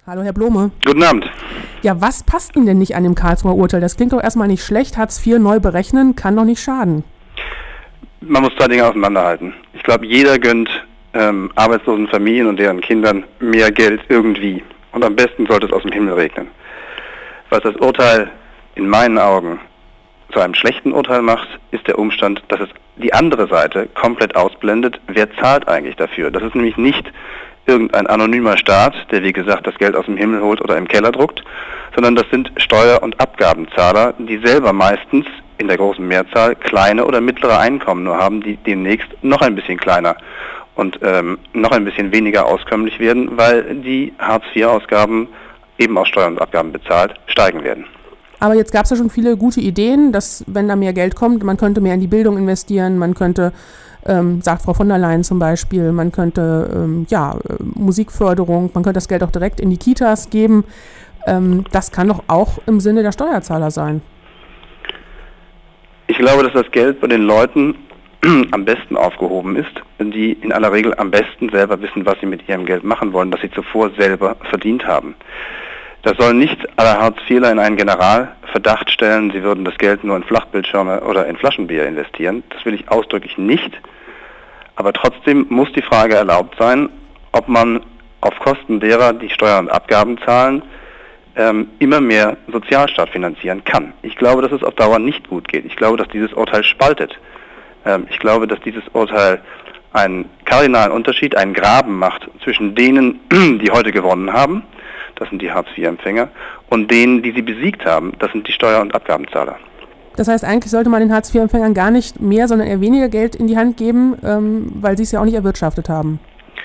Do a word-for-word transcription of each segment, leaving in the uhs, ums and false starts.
Hallo, Herr Blome. Guten Abend. Ja, was passt Ihnen denn nicht an dem Karlsruher Urteil? Das klingt doch erstmal nicht schlecht. Hartz vier neu berechnen kann doch nicht schaden. Man muss zwei Dinge auseinanderhalten. Ich glaube, jeder gönnt ähm, arbeitslosen Familien und deren Kindern mehr Geld irgendwie. Und am besten sollte es aus dem Himmel regnen. Was das Urteil in meinen Augen zu einem schlechten Urteil macht, ist der Umstand, dass es die andere Seite komplett ausblendet. Wer zahlt eigentlich dafür? Das ist nämlich nicht irgendein anonymer Staat, der wie gesagt das Geld aus dem Himmel holt oder im Keller druckt, sondern das sind Steuer- und Abgabenzahler, die selber meistens in der großen Mehrzahl kleine oder mittlere Einkommen nur haben, die demnächst noch ein bisschen kleiner und ähm, noch ein bisschen weniger auskömmlich werden, weil die Hartz vier Ausgaben eben aus Steuern und Abgaben bezahlt, steigen werden. Aber jetzt gab es ja schon viele gute Ideen, dass wenn da mehr Geld kommt, man könnte mehr in die Bildung investieren, man könnte, ähm, sagt Frau von der Leyen zum Beispiel, man könnte ähm, ja Musikförderung, man könnte das Geld auch direkt in die Kitas geben. Ähm, das kann doch auch im Sinne der Steuerzahler sein. Ich glaube, dass das Geld bei den Leuten am besten aufgehoben ist, die in aller Regel am besten selber wissen, was sie mit ihrem Geld machen wollen, das sie zuvor selber verdient haben. Das soll nicht alle Hartz-Vierler in einen Generalverdacht stellen, sie würden das Geld nur in Flachbildschirme oder in Flaschenbier investieren. Das will ich ausdrücklich nicht. Aber trotzdem muss die Frage erlaubt sein, ob man auf Kosten derer, die Steuern und Abgaben zahlen, ähm, immer mehr Sozialstaat finanzieren kann. Ich glaube, dass es auf Dauer nicht gut geht. Ich glaube, dass dieses Urteil spaltet. Ähm, ich glaube, dass dieses Urteil einen kardinalen Unterschied, einen Graben macht zwischen denen, die heute gewonnen haben, das sind die Hartz vier Empfänger, und denen, die sie besiegt haben, das sind die Steuer- und Abgabenzahler. Das heißt, eigentlich sollte man den Hartz vier Empfängern gar nicht mehr, sondern eher weniger Geld in die Hand geben, ähm, weil sie es ja auch nicht erwirtschaftet haben.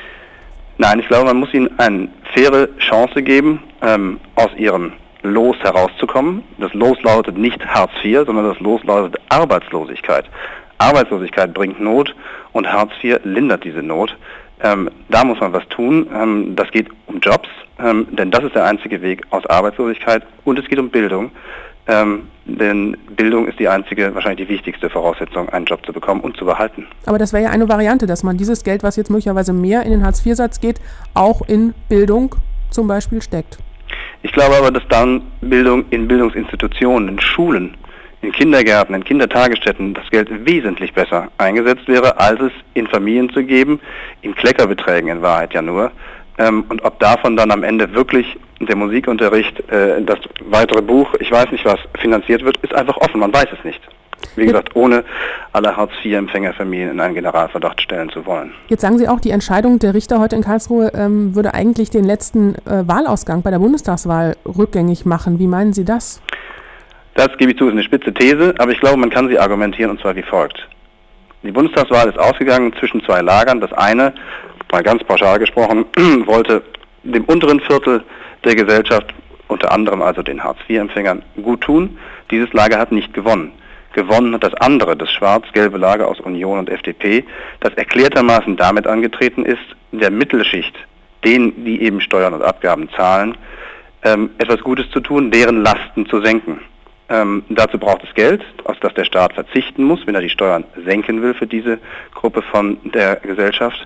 Nein, ich glaube, man muss ihnen eine faire Chance geben, ähm, aus ihrem Los herauszukommen. Das Los lautet nicht Hartz vier, sondern das Los lautet Arbeitslosigkeit. Arbeitslosigkeit bringt Not und Hartz vier lindert diese Not. Ähm, da muss man was tun. Ähm, das geht um Jobs, ähm, denn das ist der einzige Weg aus Arbeitslosigkeit, und es geht um Bildung, ähm, denn Bildung ist die einzige, wahrscheinlich die wichtigste Voraussetzung, einen Job zu bekommen und zu behalten. Aber das wäre ja eine Variante, dass man dieses Geld, was jetzt möglicherweise mehr in den Hartz vier Satz geht, auch in Bildung zum Beispiel steckt. Ich glaube aber, dass dann Bildung in Bildungsinstitutionen, in Schulen, in Kindergärten, in Kindertagesstätten das Geld wesentlich besser eingesetzt wäre, als es in Familien zu geben, in Kleckerbeträgen in Wahrheit ja nur. Ähm, und ob davon dann am Ende wirklich der Musikunterricht, äh, das weitere Buch, ich weiß nicht was, finanziert wird, ist einfach offen, man weiß es nicht. Wie gesagt, ohne alle Hartz vier Empfängerfamilien in einen Generalverdacht stellen zu wollen. Jetzt sagen Sie auch, die Entscheidung der Richter heute in Karlsruhe ähm, würde eigentlich den letzten äh, Wahlausgang bei der Bundestagswahl rückgängig machen. Wie meinen Sie das? Das, gebe ich zu, ist eine spitze These, aber ich glaube, man kann sie argumentieren, und zwar wie folgt. Die Bundestagswahl ist ausgegangen zwischen zwei Lagern. Das eine, mal ganz pauschal gesprochen, wollte dem unteren Viertel der Gesellschaft, unter anderem also den Hartz vier Empfängern, gut tun. Dieses Lager hat nicht gewonnen. Gewonnen hat das andere, das schwarz-gelbe Lager aus Union und F D P, das erklärtermaßen damit angetreten ist, der Mittelschicht, denen, die eben Steuern und Abgaben zahlen, ähm, etwas Gutes zu tun, deren Lasten zu senken. Ähm, dazu braucht es Geld, auf das der Staat verzichten muss, wenn er die Steuern senken will für diese Gruppe von der Gesellschaft.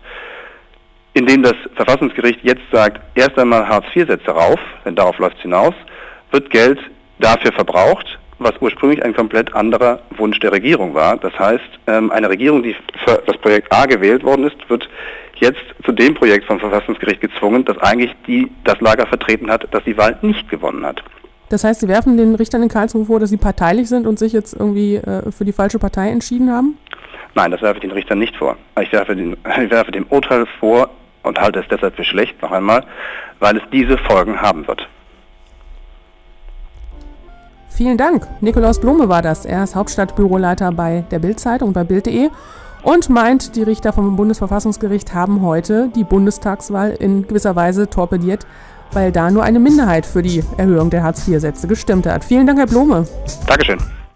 Indem das Verfassungsgericht jetzt sagt, erst einmal Hartz vier Sätze rauf, denn darauf läuft es hinaus, wird Geld dafür verbraucht, was ursprünglich ein komplett anderer Wunsch der Regierung war. Das heißt, ähm, eine Regierung, die für das Projekt A gewählt worden ist, wird jetzt zu dem Projekt vom Verfassungsgericht gezwungen, das eigentlich die, das Lager vertreten hat, das die Wahl nicht gewonnen hat. Das heißt, Sie werfen den Richtern in Karlsruhe vor, dass sie parteilich sind und sich jetzt irgendwie äh, für die falsche Partei entschieden haben? Nein, das werfe ich den Richtern nicht vor. Ich werfe, den, ich werfe dem Urteil vor und halte es deshalb für schlecht, noch einmal, weil es diese Folgen haben wird. Vielen Dank. Nikolaus Blome war das. Er ist Hauptstadtbüroleiter bei der Bild-Zeitung, bei Bild punkt de, und meint, die Richter vom Bundesverfassungsgericht haben heute die Bundestagswahl in gewisser Weise torpediert, weil da nur eine Minderheit für die Erhöhung der Hartz vier Sätze gestimmt hat. Vielen Dank, Herr Blome. Dankeschön.